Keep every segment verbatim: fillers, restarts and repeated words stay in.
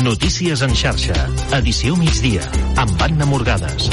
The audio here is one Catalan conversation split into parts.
Notícies en xarxa, edició migdia, amb Anna Morgades.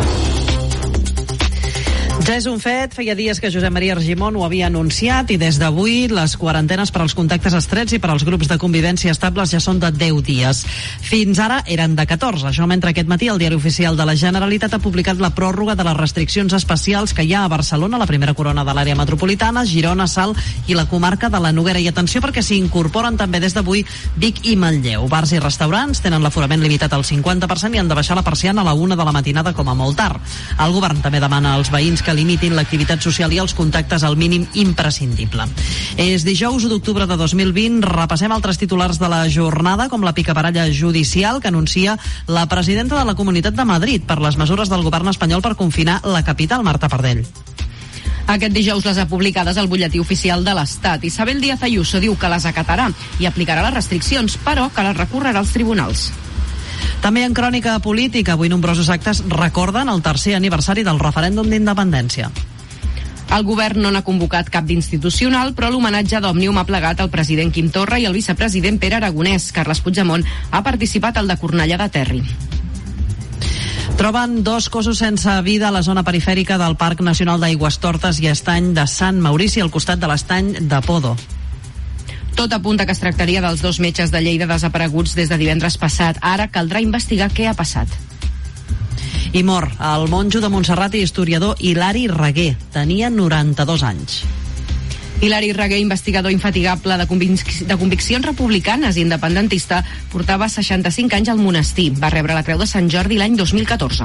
Ja és un fet, feia dies que Josep Maria Argimon ho havia anunciat i des d'avui les quarantenes per als contactes estrets i per als grups de convivència estables ja són de deu dies. Fins ara eren de catorze, això mentre aquest matí el Diari Oficial de la Generalitat ha publicat la pròrroga de les restriccions especials que hi ha a Barcelona, la primera corona de l'àrea metropolitana, Girona, Salt i la comarca de la Noguera. I atenció perquè s'hi incorporen també des d'avui Vic i Manlleu. Bars i restaurants tenen l'aforament limitat al cinquanta per cent i han de baixar la persiana a la una de la matinada com a molt tard. El govern també demana als veïns que limitin l'activitat social i els contactes al mínim imprescindible. És dijous u d'octubre de dos mil vint. Repassem altres titulars de la jornada, com la picabaralla judicial que anuncia la presidenta de la Comunitat de Madrid per les mesures del govern espanyol per confinar la capital, Marta Pardell. Aquest dijous les ha publicades al butlletí oficial de l'Estat. Isabel Díaz Ayuso diu que les acatarà i aplicarà les restriccions, però que les recorrerà als tribunals. També en crònica política, avui nombrosos actes recorden el tercer aniversari del referèndum d'independència. El govern no n'ha convocat cap d'institucional, però l'homenatge d'Òmnium ha plegat el president Quim Torra i el vicepresident Pere Aragonès. Carles Puigdemont ha participat al de Cornellà de Terri. Troben dos cossos sense vida a la zona perifèrica del Parc Nacional d'Aigüestortes i Estany de Sant Maurici, al costat de l'estany de Podo. Tot apunta que es tractaria dels dos metges de Lleida desapareguts des de divendres passat. Ara caldrà investigar què ha passat. I mor el monjo de Montserrat i historiador Hilari Reguer. Tenia noranta-dos anys. Hilari Reguer, investigador infatigable de, convic- de conviccions republicanes i independentista, portava seixanta-cinc anys al monestir. Va rebre la Creu de Sant Jordi l'any dos mil catorze.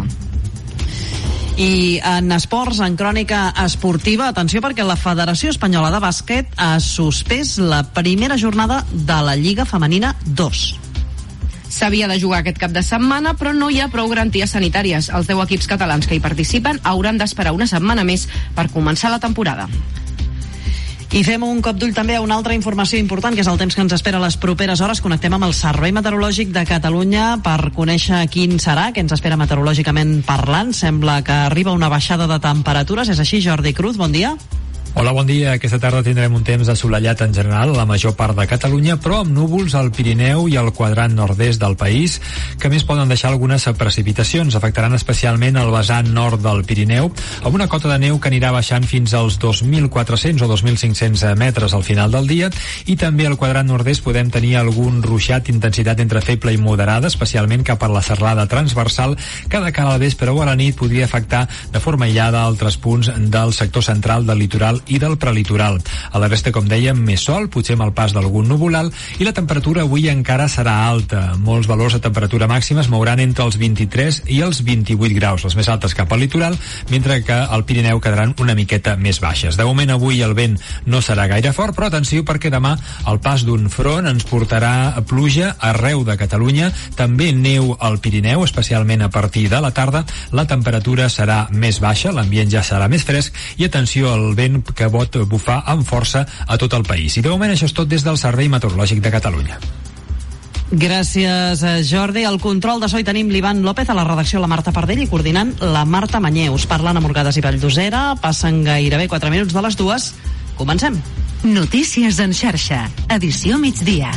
I en esports, en crònica esportiva, atenció perquè la Federació Espanyola de Bàsquet ha suspès la primera jornada de la Lliga Femenina dos. S'havia de jugar aquest cap de setmana, però no hi ha prou garanties sanitàries. Els deu equips catalans que hi participen hauran d'esperar una setmana més per començar la temporada. I fem un cop d'ull també a una altra informació important, que és el temps que ens espera a les properes hores. Connectem amb el Servei Meteorològic de Catalunya per conèixer quin serà, què ens espera meteorològicament parlant. Sembla que arriba una baixada de temperatures. És així, Jordi Cruz, bon dia. Hola, bon dia. Aquesta tarda tindrem un temps assolellat en general a la major part de Catalunya, però amb núvols al Pirineu i al quadrant nord-est del país, que més poden deixar algunes precipitacions. Afectaran especialment el vessant nord del Pirineu, amb una cota de neu que anirà baixant fins als dos mil quatre-cents o dos mil cinc-cents metres al final del dia, i també al quadrant nord-est podem tenir algun ruixat d'intensitat entre feble i moderada, especialment cap a la serralada transversal, que de cara al vespre o a la nit podria afectar de forma aïllada altres punts del sector central del litoral i del prelitoral. A la resta, com dèiem, més sol, potser amb el pas d'algun nuvolal, i la temperatura avui encara serà alta. Molts valors de temperatura màxima es mouran entre els vint-i-tres i els vint-i-vuit graus, les més altes cap al litoral, mentre que al Pirineu quedaran una miqueta més baixes. De moment avui el vent no serà gaire fort, però atenció perquè demà el pas d'un front ens portarà pluja arreu de Catalunya, també neu al Pirineu, especialment a partir de la tarda. La temperatura serà més baixa, l'ambient ja serà més fresc, i atenció al vent que pot bufar amb força a tot el país. I de moment això és tot des del Servei Meteorològic de Catalunya. Gràcies, Jordi. Al control de so hi tenim l'Ivan López, a la redacció la Marta Pardell i coordinant la Marta Manyeus. Parlant a Morgades i Valldosera, passen gairebé quatre minuts de les dues. Comencem. Notícies en xarxa, edició migdia.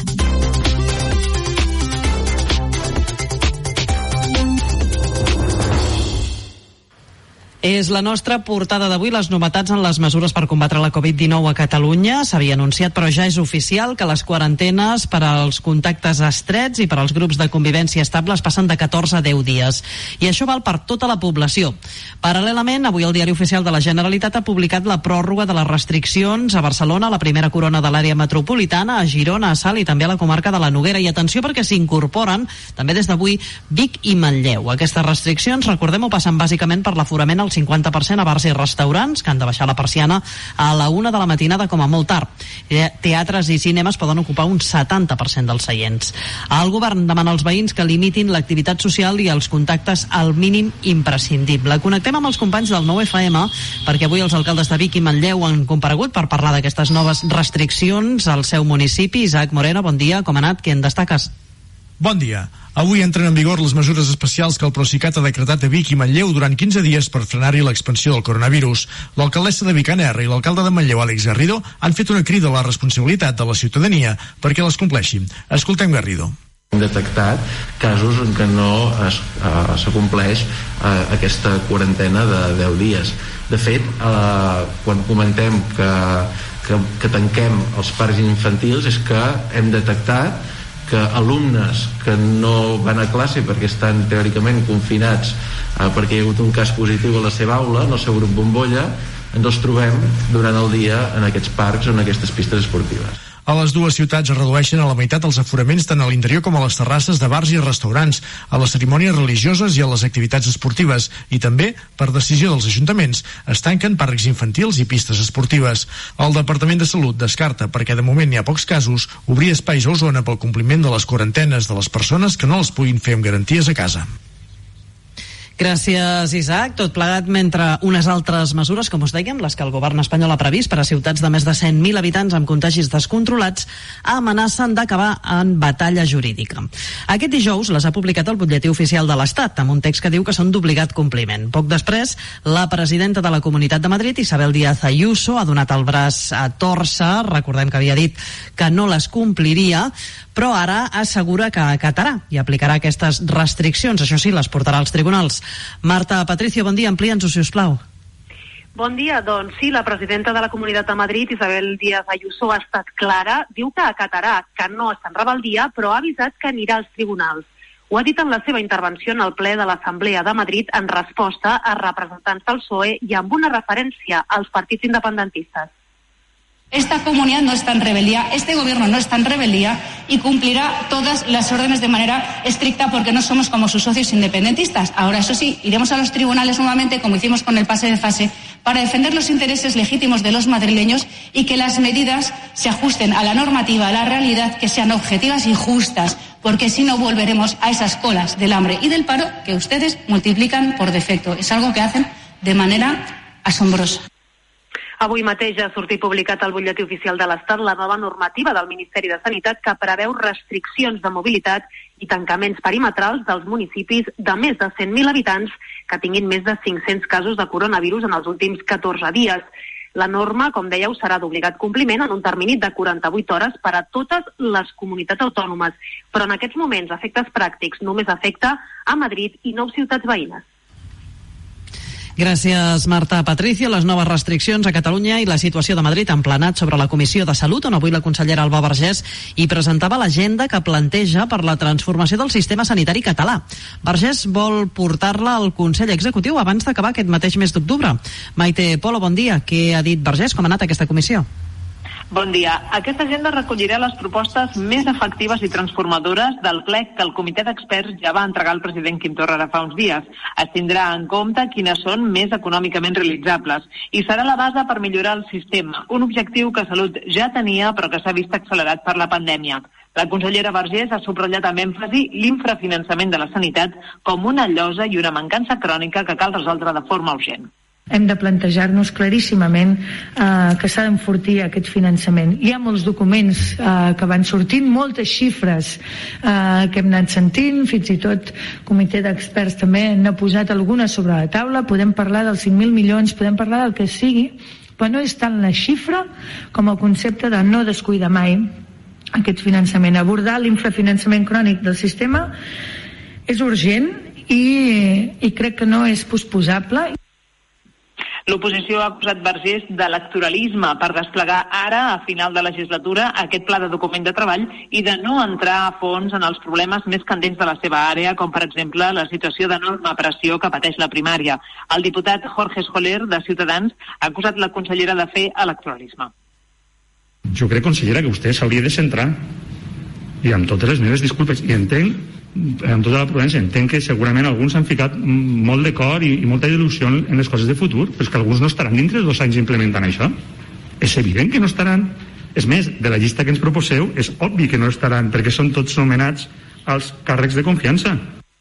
És la nostra portada d'avui, les novetats en les mesures per combatre la covid dinou a Catalunya. S'havia anunciat, però ja és oficial, que les quarantenes per als contactes estrets i per als grups de convivència estables passen de catorze a deu dies. I això val per tota la població. Paral·lelament, avui el Diari Oficial de la Generalitat ha publicat la pròrroga de les restriccions a Barcelona, la primera corona de l'àrea metropolitana, a Girona, a Salt i també a la comarca de la Noguera. I atenció perquè s'incorporen també des d'avui Vic i Manlleu. Aquestes restriccions, recordem-ho, passen bàsicament per l'aforament al cinquanta per cent a bars i restaurants, que han de baixar la persiana a la una de la matinada com a molt tard. Teatres i cinemes poden ocupar un setanta per cent dels seients. El govern demana als veïns que limitin l'activitat social i els contactes al mínim imprescindible. Connectem amb els companys del nou F M, perquè avui els alcaldes de Vic i Manlleu han comparegut per parlar d'aquestes noves restriccions al seu municipi. Isaac Moreno, bon dia, com ha anat? Què en destaques? Bon dia. Avui entren en vigor les mesures especials que el Procicat ha decretat a Vic i Manlleu durant quinze dies per frenar-hi l'expansió del coronavirus. L'alcaldessa de Vic, Anna R, i l'alcalde de Manlleu, Àlex Garrido, han fet una crida a la responsabilitat de la ciutadania perquè les compleixi. Escoltem Garrido. Hem detectat casos en què no es, uh, s'acompleix uh, aquesta quarantena de deu dies. De fet, uh, quan comentem que, que, que tanquem els parcs infantils és que hem detectat que alumnes que no van a classe perquè estan teòricament confinats uh, perquè hi ha hagut un cas positiu a la seva aula, en el seu grup bombolla, ens els trobem durant el dia en aquests parcs o en aquestes pistes esportives. A les dues ciutats es redueixen a la meitat els aforaments tant a l'interior com a les terrasses de bars i restaurants, a les cerimònies religioses i a les activitats esportives, i també, per decisió dels ajuntaments, es tanquen parcs infantils i pistes esportives. El Departament de Salut descarta, perquè de moment hi ha pocs casos, obrir espais a Osona pel compliment de les quarantenes de les persones que no les puguin fer amb garanties a casa. Gràcies, Isaac. Tot plegat mentre unes altres mesures, com us dèiem, les que el govern espanyol ha previst per a ciutats de més de cent mil habitants amb contagis descontrolats, amenacen d'acabar en batalla jurídica. Aquest dijous les ha publicat el Butlletí Oficial de l'Estat, amb un text que diu que són d'obligat compliment. Poc després, la presidenta de la Comunitat de Madrid, Isabel Díaz Ayuso, ha donat el braç a tòrcer. Recordem que havia dit que no les compliria, però ara assegura que acatarà i aplicarà aquestes restriccions. Això sí, les portarà als tribunals. Marta Patricio, bon dia, amplia'ns-ho, si us plau. Bon dia, doncs sí, la presidenta de la Comunitat de Madrid, Isabel Díaz Ayuso, ha estat clara, diu que acatarà, que no està en rebel·lia, però ha avisat que anirà als tribunals. Ho ha dit en la seva intervenció en el ple de l'Assemblea de Madrid en resposta a representants del P S O E i amb una referència als partits independentistes. Esta comunidad no está en rebeldía, este gobierno no está en rebeldía y cumplirá todas las órdenes de manera estricta porque no somos como sus socios independentistas. Ahora, eso sí, iremos a los tribunales nuevamente, como hicimos con el pase de fase, para defender los intereses legítimos de los madrileños y que las medidas se ajusten a la normativa, a la realidad, que sean objetivas y justas, porque si no volveremos a esas colas del hambre y del paro que ustedes multiplican por defecto. Es algo que hacen de manera asombrosa. Avui mateix ha sortit publicat al Butlletí Oficial de l'Estat la nova normativa del Ministeri de Sanitat que preveu restriccions de mobilitat i tancaments perimetrals dels municipis de més de cent mil habitants que tinguin més de cinc-cents casos de coronavirus en els últims catorze dies. La norma, com dèieu, serà d'obligat compliment en un termini de quaranta-vuit hores per a totes les comunitats autònomes, però en aquests moments, a efectes pràctics, només afecta a Madrid i nou ciutats veïnes. Gràcies, Marta Patricio. Les noves restriccions a Catalunya i la situació de Madrid han planat sobre la Comissió de Salut, on avui la consellera Alba Vergés hi presentava l'agenda que planteja per la transformació del sistema sanitari català. Vergés vol portar-la al Consell Executiu abans d'acabar aquest mateix mes d'octubre. Maite Polo, bon dia. Què ha dit Vergés? Com ha anat aquesta comissió? Bon dia. Aquesta agenda recollirà les propostes més efectives i transformadores del ple que el comitè d'experts ja va entregar al president Quim Torra ara fa uns dies. Es tindrà en compte quines són més econòmicament realitzables i serà la base per millorar el sistema, un objectiu que Salut ja tenia però que s'ha vist accelerat per la pandèmia. La consellera Vergés ha subratllat amb èmfasi l'infrafinançament de la sanitat com una llosa i una mancança crònica que cal resoldre de forma urgent. Hem de plantejar-nos claríssimament eh, que s'ha d'enfortir aquest finançament. Hi ha molts documents eh, que van sortint, moltes xifres eh, que hem anat sentint, fins i tot el comitè d'experts també n'ha posat algunes sobre la taula, podem parlar dels cinc mil milions, podem parlar del que sigui, però no és tant la xifra com el concepte de no descuidar mai aquest finançament. Abordar l'infrafinançament crònic del sistema és urgent i, i crec que no és posposable. L'oposició ha acusat Vergés d'electoralisme per desplegar ara, a final de legislatura, aquest pla de document de treball i de no entrar a fons en els problemes més candents de la seva àrea, com per exemple la situació d'enorme pressió que pateix la primària. El diputat Jorge Escoler, de Ciutadans, ha acusat la consellera de fer electoralisme. Jo crec, consellera, que vostè s'hauria de centrar, i amb totes les meves disculpes, i entenc amb tota la prudència, entenc que segurament alguns han ficat molt de cor i, i molta il·lusió en les coses de futur, però és que alguns no estaran dintre de dos anys implementant això. És evident que no estaran. És més, de la llista que ens proposeu, és obvi que no estaran, perquè són tots nomenats als càrrecs de confiança.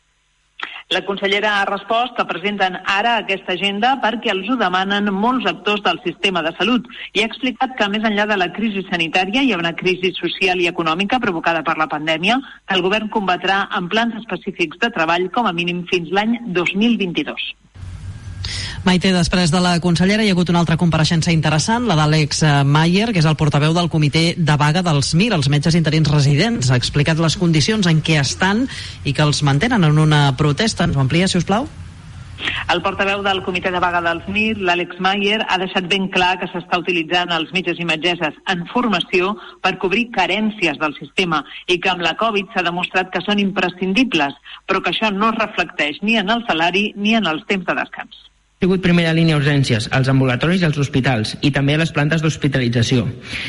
La consellera ha respost que presenten ara aquesta agenda perquè els ho demanen molts actors del sistema de salut i ha explicat que més enllà de la crisi sanitària hi ha una crisi social i econòmica provocada per la pandèmia que el govern combatrà amb plans específics de treball com a mínim fins l'any dos mil vint-i-dos. Maite, després de la consellera hi ha hagut una altra compareixença interessant, la d'Àlex Mayer, que és el portaveu del comitè de vaga dels M I R, els metges interins residents. Ha explicat les condicions en què estan i que els mantenen en una protesta. Ens ho amplia, si us plau? El portaveu del comitè de vaga dels M I R, l'Àlex Mayer, ha deixat ben clar que s'està utilitzant els metges i metgesses en formació per cobrir carències del sistema i que amb la Covid s'ha demostrat que són imprescindibles, però que això no es reflecteix ni en el salari ni en els temps de descans. Ha sigut primera línia a urgències, als ambulatoris i als hospitals, i també a les plantes d'hospitalització.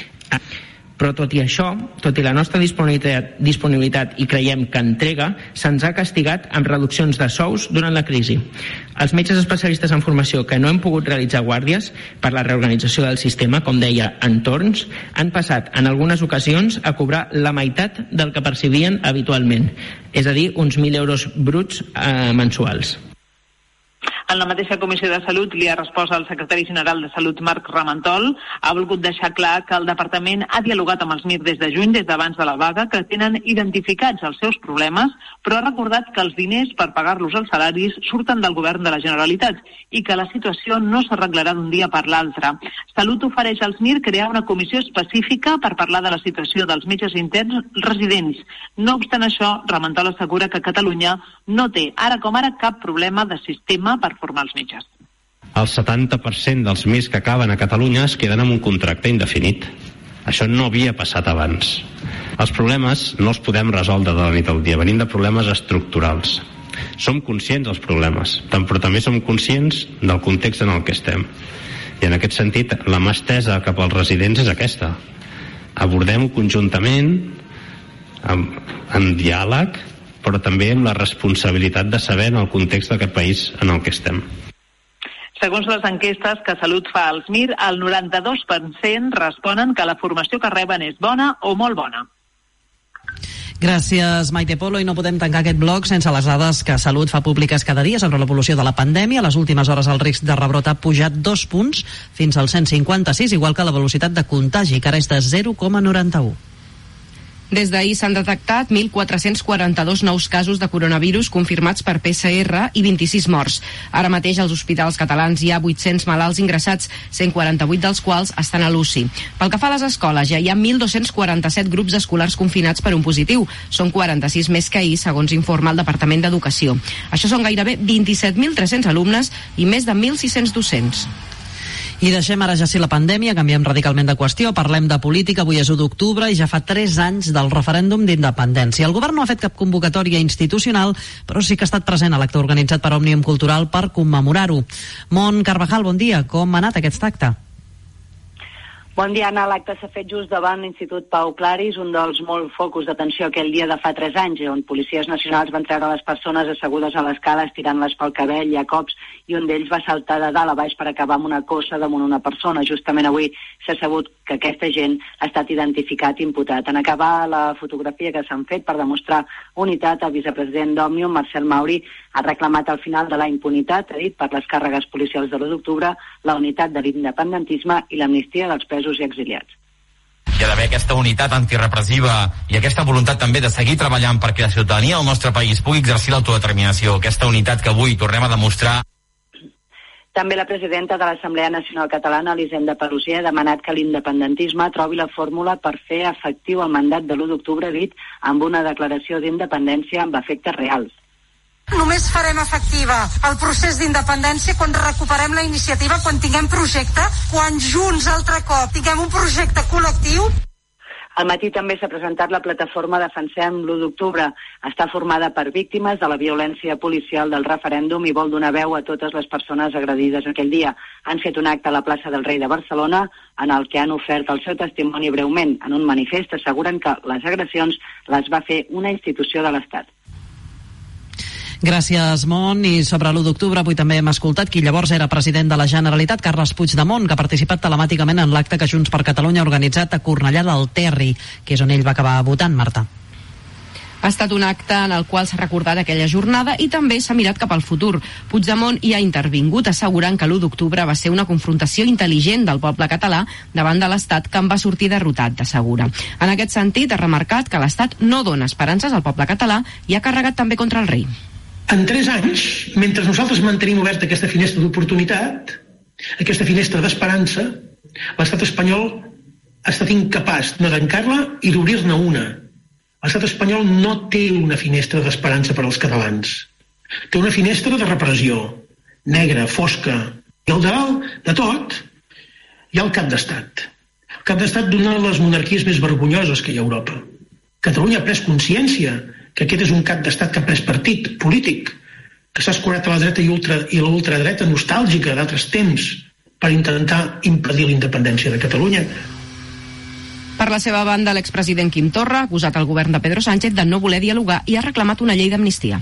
Però tot i això, tot i la nostra disponibilitat, disponibilitat i creiem que entrega, se'ns ha castigat amb reduccions de sous durant la crisi. Els metges especialistes en formació que no hem pogut realitzar guàrdies per la reorganització del sistema, com deia, en torns, han passat en algunes ocasions a cobrar la meitat del que percebien habitualment, és a dir, uns mil euros bruts eh, mensuals. En la mateixa Comissió de Salut li ha respost el secretari general de Salut, Marc Ramentol. Ha volgut deixar clar que el departament ha dialogat amb els M I R des de juny, des d'abans de la vaga, que tenen identificats els seus problemes, però ha recordat que els diners per pagar-los els salaris surten del govern de la Generalitat i que la situació no s'arreglarà d'un dia per l'altre. Salut ofereix als M I R crear una comissió específica per parlar de la situació dels metges interns residents. No obstant això, Ramentol assegura que Catalunya no té, ara com ara, cap problema de sistema per formar els metges. El setanta per cent dels M I S que acaben a Catalunya es queden amb un contracte indefinit. Això no havia passat abans. Els problemes no els podem resoldre de la nit al dia, venim de problemes estructurals. Som conscients dels problemes, però també som conscients del context en el que estem. I en aquest sentit, la mà estesa cap als residents és aquesta. Abordem-ho conjuntament, amb, amb diàleg, però també amb la responsabilitat de saber en el context d'aquest país en el que estem. Segons les enquestes que Salut fa als M I R, el noranta-dos per cent responen que la formació que reben és bona o molt bona. Gràcies, Maite Polo, i no podem tancar aquest bloc sense les dades que Salut fa públiques cada dia sobre l'evolució de la pandèmia. A les últimes hores el risc de rebrot ha pujat dos punts fins al cent cinquanta-sis, igual que la velocitat de contagi, que ara és de zero coma noranta-u. Des d'ahir s'han detectat mil quatre-cents quaranta-dos nous casos de coronavirus confirmats per P C R i vint-i-sis morts. Ara mateix als hospitals catalans hi ha vuit-cents malalts ingressats, cent quaranta-vuit dels quals estan a l'U C I. Pel que fa a les escoles, ja hi ha mil dos-cents quaranta-set grups escolars confinats per un positiu. Són quaranta-sis més que ahir, segons informa el Departament d'Educació. Això són gairebé vint-i-set mil tres-cents alumnes i més de mil sis-cents docents. I deixem ara ja sí la pandèmia, canviem radicalment de qüestió, parlem de política. Avui és u d'octubre i ja fa tres anys del referèndum d'independència. El govern no ha fet cap convocatòria institucional, però sí que ha estat present a l'acte organitzat per Òmnium Cultural per commemorar-ho. Mont Carvajal, bon dia. Com ha anat aquest acte? Bon dia, Anna. L'acte s'ha fet just davant l'Institut Pau Claris, un dels molts focus d'atenció aquell dia de fa tres anys, on policies nacionals van treure les persones assegudes a l'escala estirant-les pel cabell i a cops, i un d'ells va saltar de dalt a baix per acabar amb una cossa damunt una persona. Justament avui s'ha sabut que aquesta gent ha estat identificat i imputat. En acabar la fotografia que s'han fet per demostrar unitat, el vicepresident d'Òmnium, Marcel Mauri, ha reclamat al final de la impunitat, ha dit, per les càrregues policials de l'u d'octubre, la unitat de l'independentisme i l'amnistia dels presos i exiliats. Hi ha d'haver aquesta unitat antirepressiva i aquesta voluntat també de seguir treballant perquè la ciutadania del nostre país pugui exercir l'autodeterminació, aquesta unitat que avui tornem a demostrar. També la presidenta de l'Assemblea Nacional Catalana, Elisenda Pelusier, ha demanat que l'independentisme trobi la fórmula per fer efectiu el mandat de l'u d'octubre, dit amb una declaració d'independència amb efectes reals. Només farem efectiva el procés d'independència quan recuperem la iniciativa, quan tinguem projecte, quan junts altre cop tinguem un projecte col·lectiu. Al matí també s'ha presentat la plataforma Defensem l'u d'octubre. Està formada per víctimes de la violència policial del referèndum i vol donar veu a totes les persones agredides aquell dia. Han fet un acte a la plaça del Rei de Barcelona en el que han ofert el seu testimoni breument. En un manifest asseguren que les agressions les va fer una institució de l'Estat. Gràcies, Mont. I sobre l'u d'octubre avui també hem escoltat qui llavors era president de la Generalitat, Carles Puigdemont, que ha participat telemàticament en l'acte que Junts per Catalunya ha organitzat a Cornellà del Terri, que és on ell va acabar votant, Marta. Ha estat un acte en el qual s'ha recordat aquella jornada i també s'ha mirat cap al futur. Puigdemont hi ha intervingut assegurant que l'u d'octubre va ser una confrontació intel·ligent del poble català davant de l'Estat que en va sortir derrotat, d'assegura. En aquest sentit, ha remarcat que l'Estat no dona esperances al poble català i ha carregat també contra el rei. En tres anys, mentre nosaltres mantenim oberta aquesta finestra d'oportunitat, aquesta finestra d'esperança, l'estat espanyol ha estat incapaç de tancar-la i d'obrir-ne una. L'estat espanyol no té una finestra d'esperança per als catalans. Té una finestra de repressió, negra, fosca. I al dalt de tot hi ha el cap d'estat. El cap d'estat d'una de les monarquies més vergonyoses que hi ha a Europa. Catalunya ha pres consciència que aquest és un cap d'estat que ha pres partit polític, que s'ha escurat a la dreta i, ultra, i la ultradreta nostàlgica d'altres temps per intentar impedir la independència de Catalunya. Per la seva banda, l'expresident Quim Torra ha acusat el govern de Pedro Sánchez de no voler dialogar i ha reclamat una llei d'amnistia.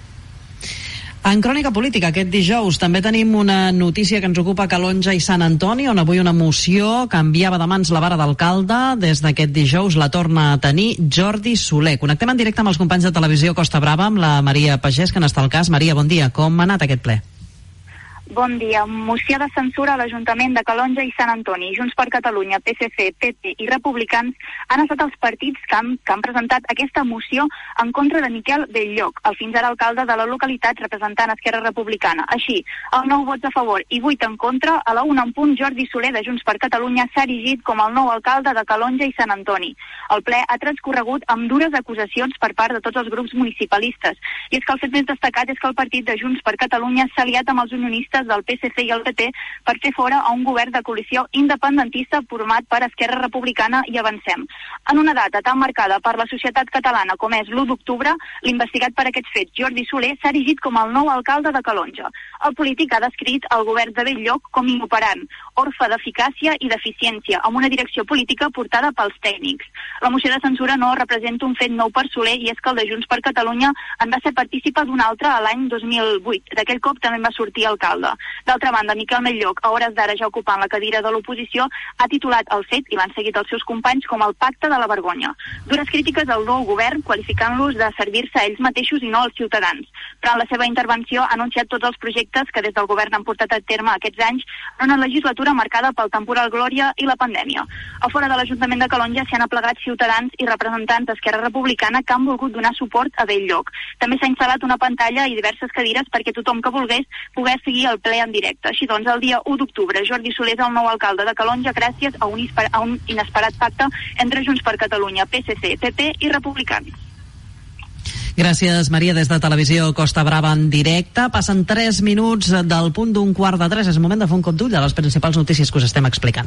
En crònica política, aquest dijous també tenim una notícia que ens ocupa Calonja i Sant Antoni, on avui una moció canviava de mans la vara d'alcalde. Des d'aquest dijous la torna a tenir Jordi Soler. Connectem en directe amb els companys de televisió Costa Brava, amb la Maria Pagès, que n'està al cas. Maria, bon dia. Com ha anat aquest ple? Bon dia. Moció de censura a l'Ajuntament de Calonja i Sant Antoni. Junts per Catalunya, P S C, P P i Republicans han estat els partits que han, que han presentat aquesta moció en contra de Miquel Belllloc, el fins ara alcalde de la localitat representant Esquerra Republicana. Així, el nou vots a favor i vuit en contra, a la una en punt, Jordi Soler de Junts per Catalunya s'ha erigit com el nou alcalde de Calonja i Sant Antoni. El ple ha transcorregut amb dures acusacions per part de tots els grups municipalistes. I és que el fet més destacat és que el partit de Junts per Catalunya s'ha aliat amb els unionistes del P S C i el P P per fer fora a un govern de coalició independentista format per Esquerra Republicana i Avancem. En una data tan marcada per la societat catalana com és l'u d'octubre, l'investigat per aquests fets, Jordi Soler, s'ha erigit com el nou alcalde de Calonja. El polític ha descrit el govern de Belllloc com inoperant, orfe d'eficàcia i d'eficiència, amb una direcció política portada pels tècnics. La moció de censura no representa un fet nou per Soler, i és que el de Junts per Catalunya en va ser partícipe d'un altre a l'any dos mil vuit. D'aquell cop també va sortir alcalde. D'altra banda, Miquel Belllloc, a hores d'ara ja ocupant la cadira de l'oposició, ha titulat el fet, i l'han seguit els seus companys, com el pacte de la vergonya. Dures crítiques al nou govern, qualificant-los de servir-se a ells mateixos i no als ciutadans. Però en la seva intervenció ha anunciat tots els projectes que des del govern han portat a terme aquests anys en una legislatura marcada pel temporal Glòria i la pandèmia. A fora de l'Ajuntament de Calonja s'hi han aplegat ciutadans i representants d'Esquerra Republicana que han volgut donar suport a Belllloc. També s'ha instal·lat una pantalla i diverses cadires perquè tothom que volgués pogués seguir el ple en directe. Així doncs, el dia u d'octubre, Jordi Soler és el nou alcalde de Calonja gràcies a un, a un inesperat pacte entre Junts per Catalunya, P S C, P P i Republicans. Gràcies, Maria, des de Televisió Costa Brava en directe. Passen tres minuts del punt d'un quart de tres. És el moment de fer un cop d'ull a les principals notícies que us estem explicant.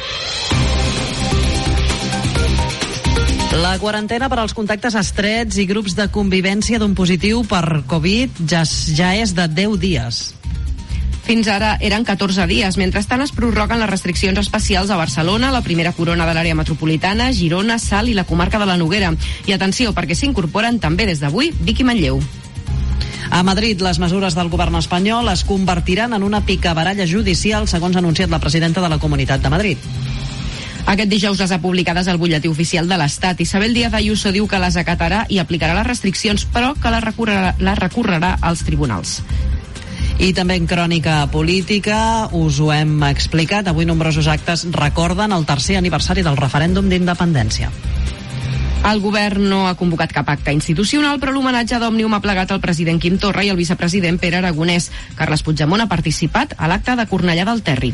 La quarantena per als contactes estrets i grups de convivència d'un positiu per Covid ja, ja és de deu dies. Fins ara eren catorze dies. Mentrestant es prorroguen les restriccions especials a Barcelona, la primera corona de l'àrea metropolitana, Girona, Salt i la comarca de la Noguera. I atenció, perquè s'incorporen també des d'avui Vic i Manlleu. A Madrid, les mesures del govern espanyol es convertiran en una picabaralla judicial, segons ha anunciat la presidenta de la Comunitat de Madrid. Aquest dijous les ha publicades al butlletí oficial de l'Estat. Isabel Díaz Ayuso diu que les acatarà i aplicarà les restriccions, però que les recorrerà, les recorrerà als tribunals. I també en crònica política, us ho hem explicat, avui nombrosos actes recorden el tercer aniversari del referèndum d'independència. El govern no ha convocat cap acte institucional, però l'homenatge d'Òmnium ha plegat el president Quim Torra i el vicepresident Pere Aragonès. Carles Puigdemont ha participat a l'acte de Cornellà del Terri.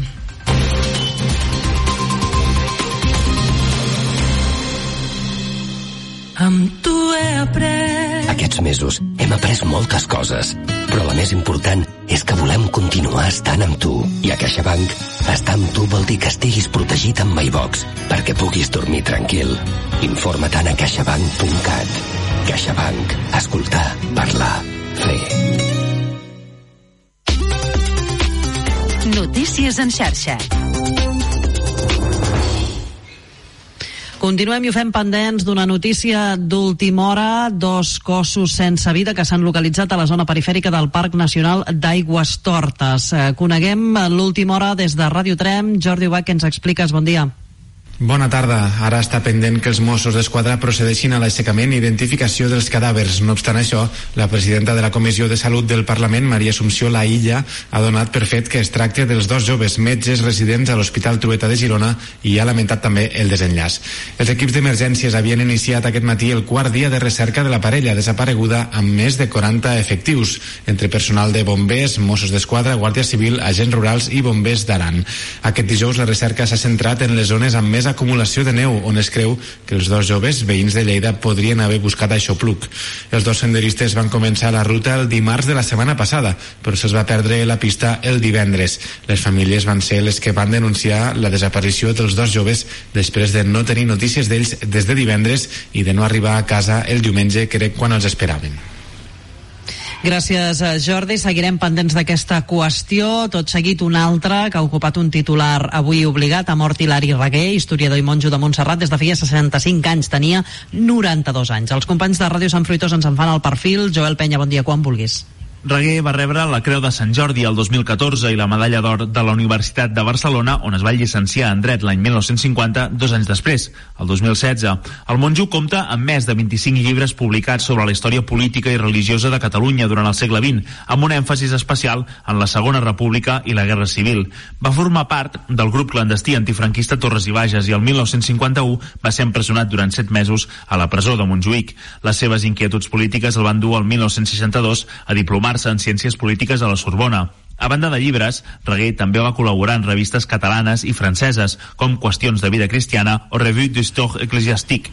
Amb tu he après. Aquests mesos hem après moltes coses, però la més important és que volem continuar estant amb tu. I a CaixaBank, estar amb tu vol dir que estiguis protegit amb MyBox, perquè puguis dormir tranquil. Informa't a caixabank punt cat. CaixaBank. Escoltar, parlar, fer. Notícies en xarxa. Continuem i ho fem pendents d'una notícia d'última hora. Dos cossos sense vida que s'han localitzat a la zona perifèrica del Parc Nacional d'Aigüestortes. Coneguem l'última hora des de Ràdio Trem. Jordi Ubach, que ens expliques. Bon dia. Bona tarda. Ara està pendent que els Mossos d'Esquadra procedeixin a l'aixecament i identificació dels cadàvers. No obstant això, la presidenta de la Comissió de Salut del Parlament, Maria Assumpció Laïlla, ha donat per fet que es tracta dels dos joves metges residents a l'Hospital Trueta de Girona i ha lamentat també el desenllaç. Els equips d'emergències havien iniciat aquest matí el quart dia de recerca de la parella desapareguda amb més de quaranta efectius, entre personal de bombers, Mossos d'Esquadra, Guàrdia Civil, agents rurals i bombers d'Aran. Aquest dijous la recerca s'ha centrat en les zones amb més acumulació de neu, on es creu que els dos joves veïns de Lleida podrien haver buscat aixopluc. Els dos senderistes van començar la ruta el dimarts de la setmana passada, però se'ls va perdre la pista el divendres. Les famílies van ser les que van denunciar la desaparició dels dos joves després de no tenir notícies d'ells des de divendres i de no arribar a casa el diumenge, que era quan els esperaven. Gràcies, Jordi. Seguirem pendents d'aquesta qüestió. Tot seguit una altra que ha ocupat un titular avui obligat. Ha mort Hilari Raguer, historiador i monjo de Montserrat, des de feia seixanta-cinc anys. Tenia noranta-dos anys. Els companys de Ràdio Sant Fruitós ens en fan el perfil. Joel Penya, bon dia, quan vulguis. Raguer va rebre la Creu de Sant Jordi el dos mil catorze i la Medalla d'Or de la Universitat de Barcelona, on es va llicenciar en dret l'any mil nou-cents cinquanta, dos anys després, el dos mil setze. El monjo compta amb més de vint-i-cinc llibres publicats sobre la història política i religiosa de Catalunya durant el segle vint, amb un èmfasis especial en la Segona República i la Guerra Civil. Va formar part del grup clandestí antifranquista Torres i Bages i el mil nou-cents cinquanta-u va ser empresonat durant set mesos a la presó de Montjuïc. Les seves inquietuds polítiques el van dur al mil nou-cents seixanta-dos a diplomar en Ciències Polítiques a la Sorbona. A banda de llibres, Raguer també va col·laborar en revistes catalanes i franceses, com Qüestions de vida cristiana o Revue d'Histoire Ecclésiastique.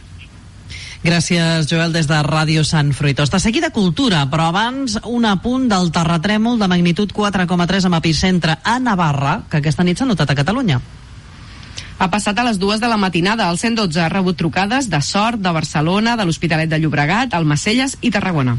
Gràcies, Joel, des de Ràdio Sant Fruitós. De seguida cultura, però abans un apunt del terratrèmol de magnitud quatre coma tres amb epicentre a Navarra, que aquesta nit s'ha notat a Catalunya. Ha passat a les dues de la matinada. El cent dotze ha rebut trucades de Sort, de Barcelona, de l'Hospitalet de Llobregat, Almacelles i Tarragona.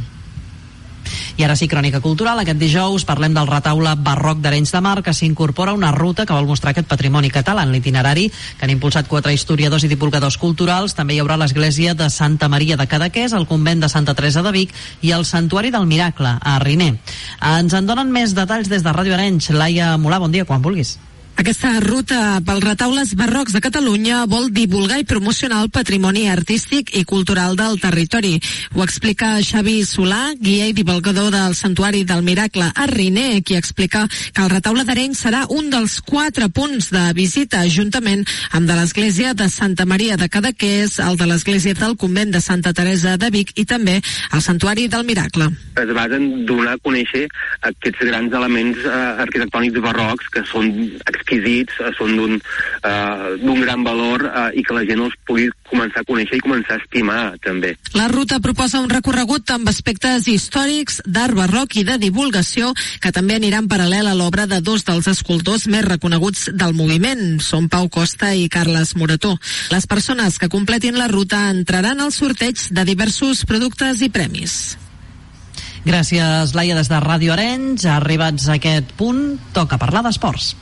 I ara sí, crònica cultural. Aquest dijous parlem del retaule barroc d'Arenys de Mar, que s'incorpora a una ruta que vol mostrar aquest patrimoni català. En l'itinerari que han impulsat quatre historiadors i divulgadors culturals també hi haurà l'església de Santa Maria de Cadaqués, el convent de Santa Teresa de Vic i el Santuari del Miracle, a Riner. Ens en donen més detalls des de Ràdio Arenys. Laia Molà, bon dia, quan vulguis. Aquesta ruta pels retaules barrocs de Catalunya vol divulgar i promocionar el patrimoni artístic i cultural del territori. Ho explica Xavi Solà, guia i divulgador del Santuari del Miracle a Riner, qui explica que el retaule d'Arenys serà un dels quatre punts de visita, juntament amb de l'església de Santa Maria de Cadaqués, el de l'església del convent de Santa Teresa de Vic i també el Santuari del Miracle. Es va donar a conèixer aquests grans elements eh, arquitectònics barrocs que són exquisits, són d'un uh, gran valor uh, i que la gent els pugui començar a conèixer i començar a estimar també. La ruta proposa un recorregut amb aspectes històrics, d'art barroc i de divulgació que també anirà en paral·lel a l'obra de dos dels escultors més reconeguts del moviment, són Pau Costa i Carles Morató. Les persones que completin la ruta entraran al sorteig de diversos productes i premis. Gràcies, Laia, des de Ràdio Arenys. Arribats a aquest punt, toca parlar d'esports.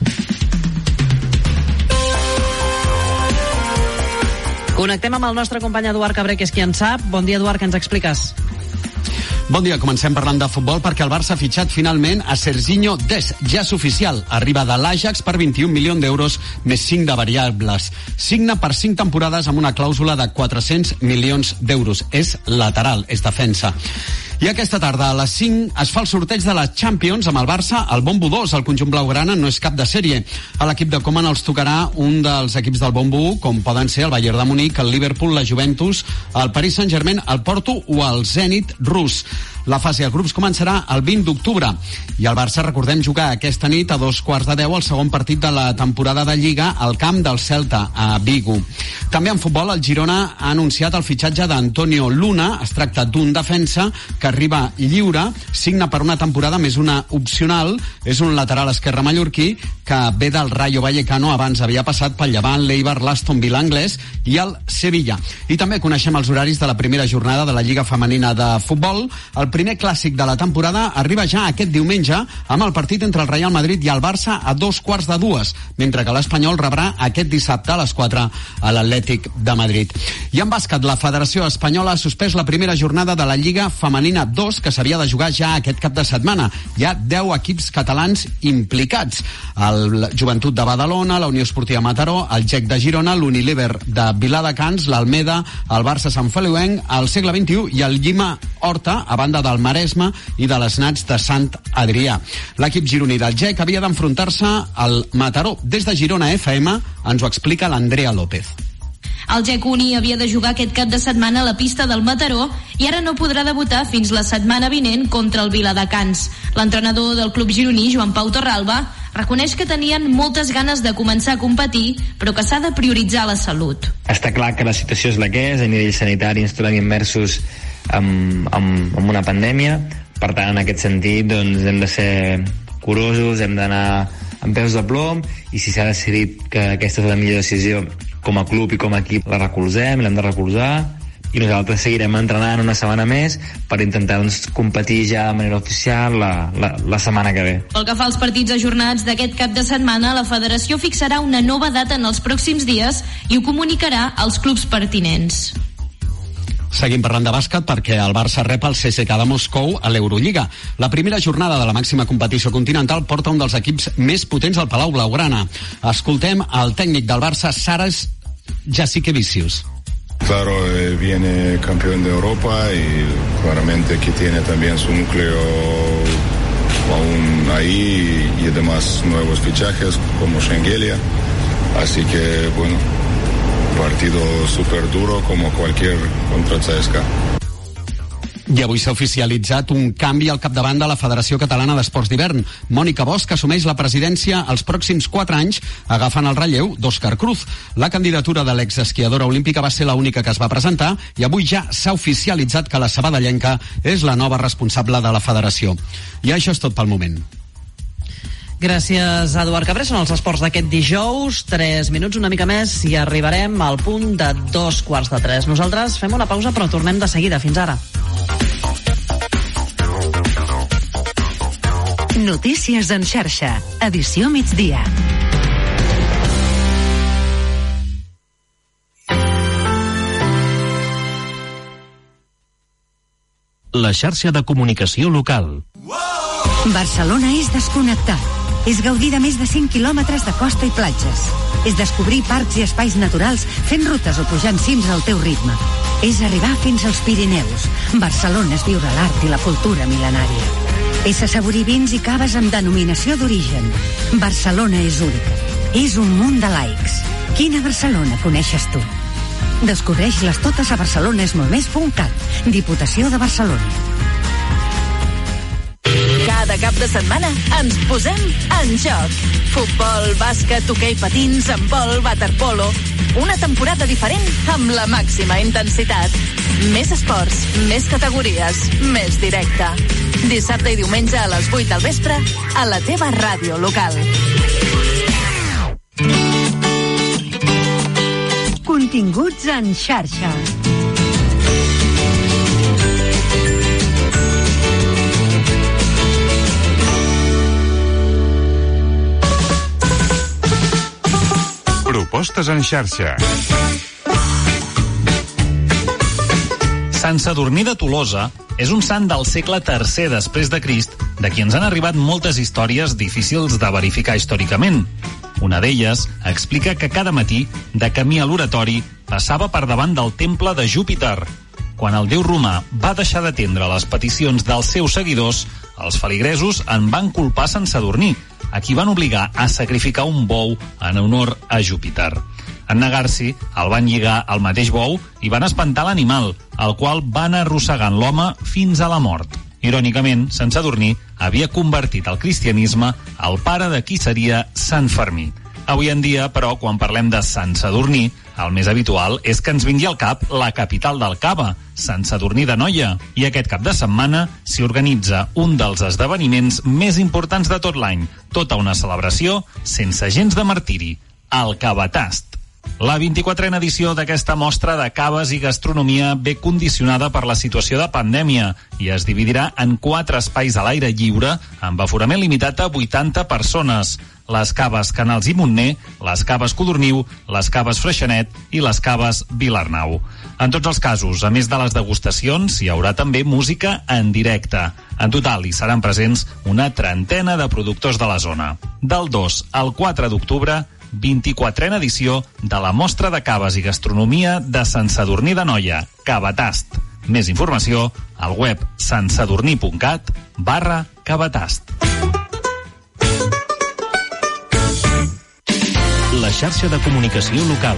Connectem amb el nostre company Eduard Cabré, que és qui en sap. Bon dia, Eduard, que ens expliques? Bon dia, comencem parlant de futbol perquè el Barça ha fitxat finalment a Serginho Dest. Ja és oficial, arriba de l'Ajax per vint-i-un milions d'euros més cinc de variables. Signa per cinc temporades amb una clàusula de quatre-cents milions d'euros. És lateral, és defensa. I aquesta tarda a les cinc es fa el sorteig de la Champions amb el Barça al Bombo dos. El conjunt blaugrana no és cap de sèrie. A l'equip de Koeman els tocarà un dels equips del Bombo u, com poden ser el Bayern de Munic, el Liverpool, la Juventus, el Paris Saint-Germain, el Porto o el Zenit rus. La fase de grups començarà el vint d'octubre i el Barça, recordem, jugar aquesta nit a dos quarts de deu el segon partit de la temporada de Lliga al camp del Celta, a Vigo. També en futbol, el Girona ha anunciat el fitxatge d'Antonio Luna. Es tracta d'un defensa que arriba lliure, signa per una temporada més una opcional. És un lateral esquerre mallorquí que ve del Rayo Vallecano, abans havia passat pel Llevant, l'Eibar, l'Aston Villa anglès i el Sevilla. I també coneixem els horaris de la primera jornada de la Lliga Femenina de Futbol. El primer clàssic de la temporada arriba ja aquest diumenge amb el partit entre el Real Madrid i el Barça a dos quarts de dues, mentre que l'Espanyol rebrà aquest dissabte a les quatre a l'Atlètic de Madrid. I en bàsquet, la Federació Espanyola ha suspès la primera jornada de la Lliga Femenina dos, que s'havia de jugar ja aquest cap de setmana. Hi ha deu equips catalans implicats. El Joventut de Badalona, la Unió Esportiva Mataró, el G E C de Girona, l'Unilever de Viladecans, l'Almeda, el Barça Sant Feliuenc, el Segle vint-i-u i el Llima Horta, a banda del Maresme i de les Nats de Sant Adrià. L'equip gironí del G E C havia d'enfrontar-se al Mataró. Des de Girona F M ens ho explica l'Andrea López. El G E C Uni havia de jugar aquest cap de setmana a la pista del Mataró i ara no podrà debutar fins la setmana vinent contra el Viladecans. L'entrenador del club gironí, Joan Pau Torralba, reconeix que tenien moltes ganes de començar a competir, però que s'ha de prioritzar la salut. Està clar que la situació és la que és, a nivell sanitari ens trobem immersos en, en, en una pandèmia, per tant, en aquest sentit, doncs, hem de ser curosos, hem d'anar amb peus de plom, i si s'ha decidit que aquesta és la millor decisió com a club i com a equip, la recolzem, l'hem de recolzar, i nosaltres seguirem entrenant una setmana més per intentar doncs, competir ja de manera oficial la, la, la setmana que ve. Pel que fa als partits ajornats d'aquest cap de setmana, la federació fixarà una nova data en els pròxims dies i ho comunicarà als clubs pertinents. Seguim parlant de bàsquet perquè el Barça rep el C S K A de Moscou a l'Eurolliga. La primera jornada de la màxima competició continental porta un dels equips més potents al Palau Blaugrana. Escoltem el tècnic del Barça, Saras Jassikevicius. Claro, eh, viene campeón de Europa y claramente que tiene también su núcleo aún ahí y además nuevos fichajes como Schengelia. Así que, bueno, partido súper duro como cualquier contra el C S K A. I avui s'ha oficialitzat un canvi al capdavant de la Federació Catalana d'Esports d'Hivern. Mònica Bosch assumeix la presidència els pròxims quatre anys, agafant el relleu d'Òscar Cruz. La candidatura de l'exesquiadora olímpica va ser l'única que es va presentar i avui ja s'ha oficialitzat que la sabadellenca és la nova responsable de la federació. I això és tot pel moment. Gràcies, Eduard Cabré. Són els esports d'aquest dijous. Tres minuts, una mica més, i arribarem al punt de dos quarts de tres. Nosaltres fem una pausa, però tornem de seguida. Fins ara. Notícies en xarxa. Edició migdia. La xarxa de comunicació local. Barcelona és desconnectar. És gaudir de més de cinc quilòmetres de costa i platges. És descobrir parcs i espais naturals fent rutes o pujant cims al teu ritme. És arribar fins als Pirineus. Barcelona és viure l'art i la cultura mil·lenària. És assaborir vins i caves amb denominació d'origen. Barcelona és única. És un munt de laics. Quina Barcelona coneixes tu? Descobreix-les totes a barcelonesmolmés punt cat. Diputació de Barcelona. Cada cap de setmana ens posem en joc. Futbol, bàsquet, hoquei patins, handbol, waterpolo. Una temporada diferent amb la màxima intensitat. Més esports, més categories, més directe. Dissabte i diumenge a les vuit del vespre a la teva ràdio local. Continguts en xarxa. Propostes en xarxa. Sant Sadurní de Tolosa és un sant del segle tercer després de Crist, de qui ens han arribat moltes històries difícils de verificar històricament. Una d'elles explica que cada matí, de camí a l'oratori, passava per davant del temple de Júpiter. Quan el déu romà va deixar d'atendre les peticions dels seus seguidors, els feligresos en van culpar Sant Sadurní, a qui van obligar a sacrificar un bou en honor a Júpiter. En negar-s'hi, el van lligar al mateix bou i van espantar l'animal, el qual van arrossegant l'home fins a la mort. Irònicament, Sant Sadurní havia convertit el cristianisme al pare de qui seria Sant Fermí. Avui en dia, però, quan parlem de Sant Sadurní, el més habitual és que ens vingui al cap la capital del cava, Sant Sadurní d'Anoia, i aquest cap de setmana s'hi organitza un dels esdeveniments més importants de tot l'any, tota una celebració sense gens de martiri, el Cavatast. La vint-i-quatrena edició d'aquesta mostra de caves i gastronomia ve condicionada per la situació de pandèmia i es dividirà en quatre espais a l'aire lliure amb aforament limitat a vuitanta persones. Les caves Canals i Montner, les caves Codorniu, les caves Freixenet i les caves Vilarnau. En tots els casos, a més de les degustacions, hi haurà també música en directe. En total, hi seran presents una trentena de productors de la zona. Del dos al quatre d'octubre, vint-i-quatrena edició de la Mostra de Caves i Gastronomia de Sant Sadurní d'Anoia, Cavatast. Més informació al web santsadurní.cat barra Cavatast. La xarxa de comunicació local.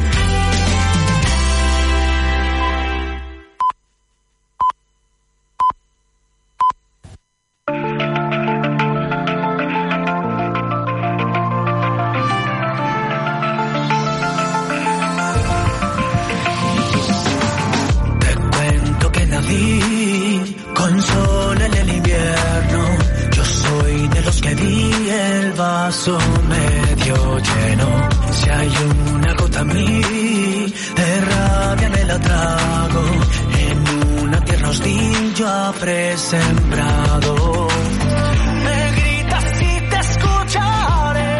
Con sol en el invierno, yo soy de los que vi el vaso medio lleno. Si hay una gota a mí, de rabia me la trago. En una tierra hostil yo habré sembrado. Me gritas y te escucharé.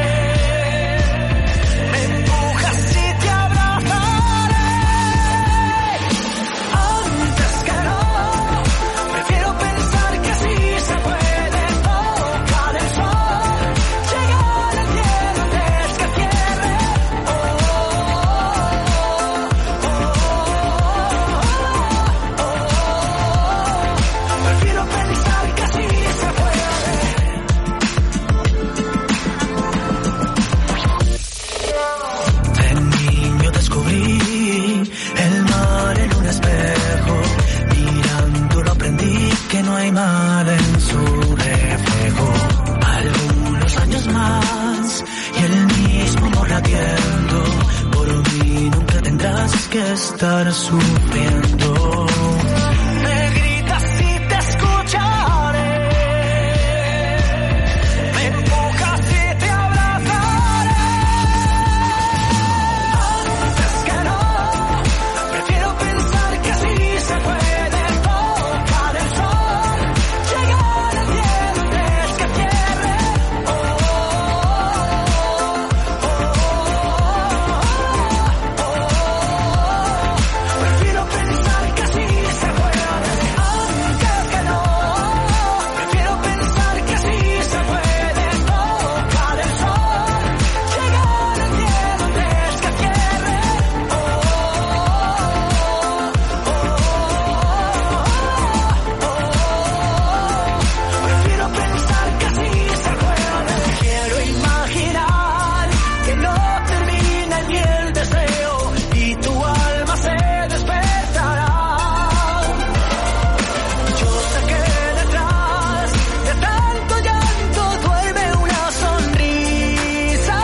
Me empujas y te abrazaré. Antes que no, prefiero pensar que sí se puede tocar el sol, llegar al cielo antes que cierre. Oh, oh, oh, oh. Prefiero pensar que sí se puede. De niño descubrí el mar en un espejo. Mirándolo aprendí que no hay mal en su reflejo. Algunos años más y el mismo amor latiendo. Por mí nunca tendrás que estar sufriendo. Me gritas y te escucharé. Me empujas y te abrazaré. Antes que no, prefiero pensar que sí se puede tocar el sol, llegar al cielo antes que cierre. Oh, oh, oh, oh. Prefiero pensar que sí se puede. Antes que no, prefiero pensar que sí se puede tocar el sol, llegar al cielo antes que cierre. Oh, prefiero pensar que sí se puede. Quiero imaginar que no termina ni el deseo y tu alma se despertará. Yo sé que detrás de tanto llanto duerme una sonrisa.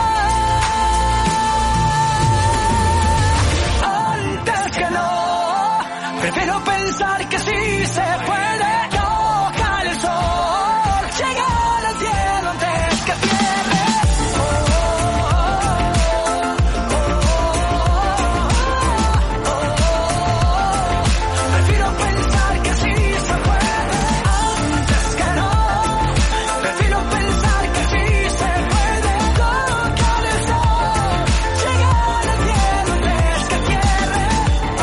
Antes que no, prefiero pensar que sí se puede tocar el sol, llegar al cielo antes que cierre. Oh, oh, oh, oh. Prefiero pensar que sí se puede. Antes que no, prefiero pensar que sí se puede tocar el sol, llegar al cielo antes que cierre. Oh,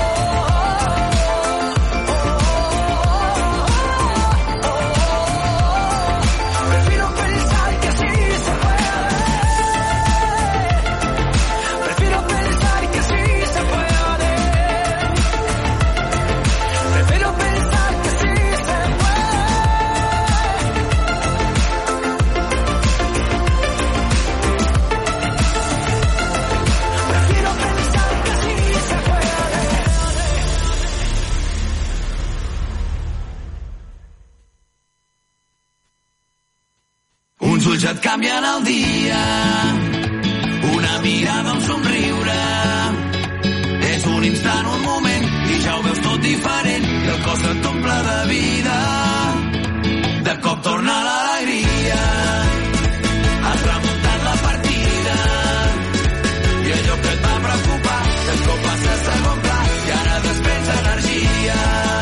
oh, oh. Prefiero pensar que sí se puede. Prefiero pensar que sí se puede. Prefiero pensar que sí se puede. Prefiero pensar que sí se puede. Uns ulls et canvien el dia, una mirada, un somriure. És un instant, un moment, i ja ho veus tot diferent, i el cos et t'omple de vida. De cop torna l'alegria, has remuntat la partida, i allò que et va preocupar, que tot passa a segon pla i ara desprens energia.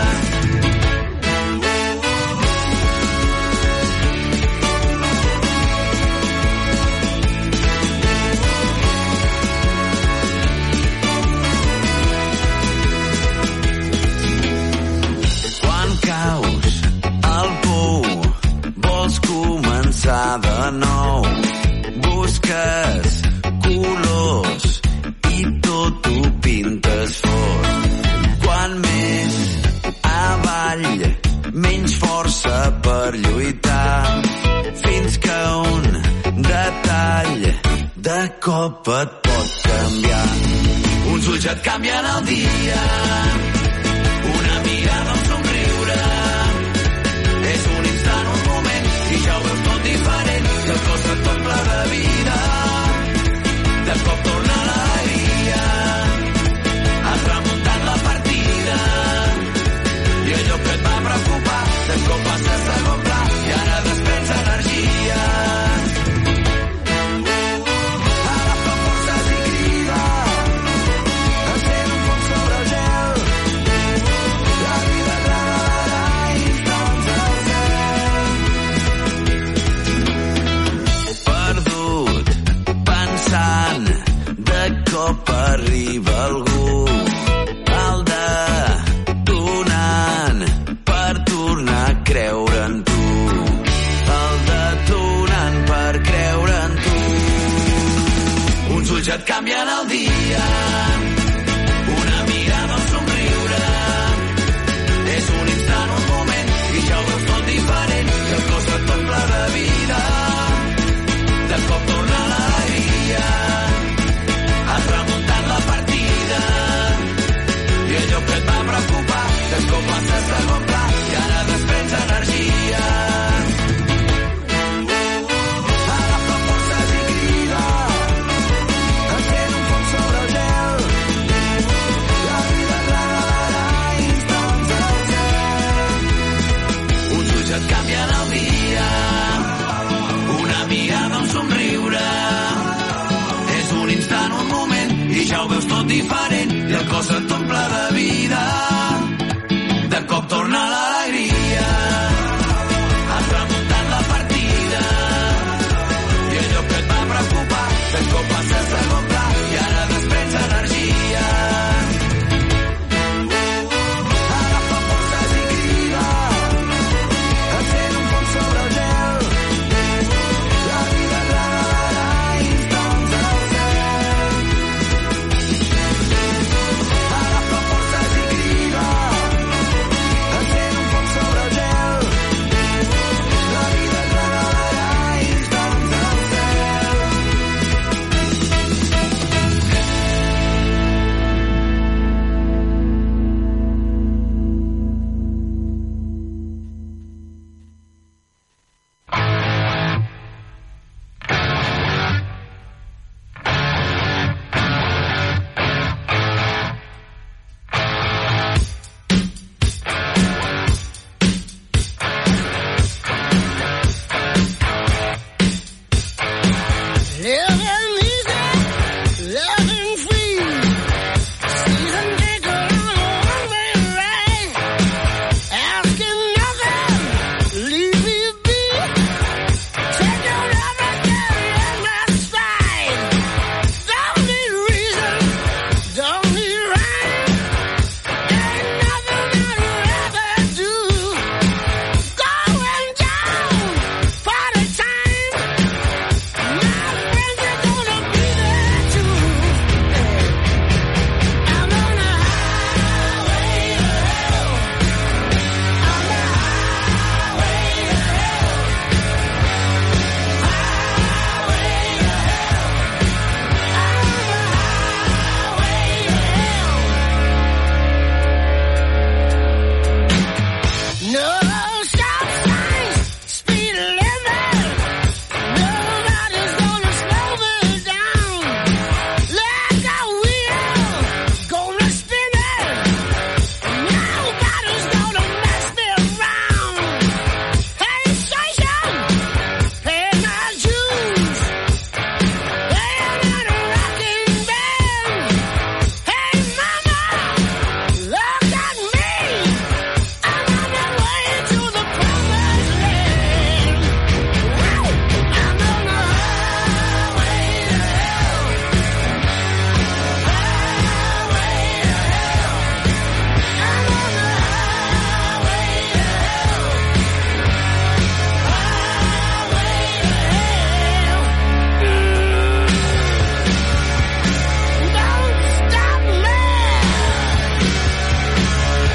Quan caus al pou, vols començar de nou, busques colors i tot ho pintes fort. Quan més avall, menys força per lluitar, fins que un detall de cop et pot canviar. Uns ulls et canvien el dia.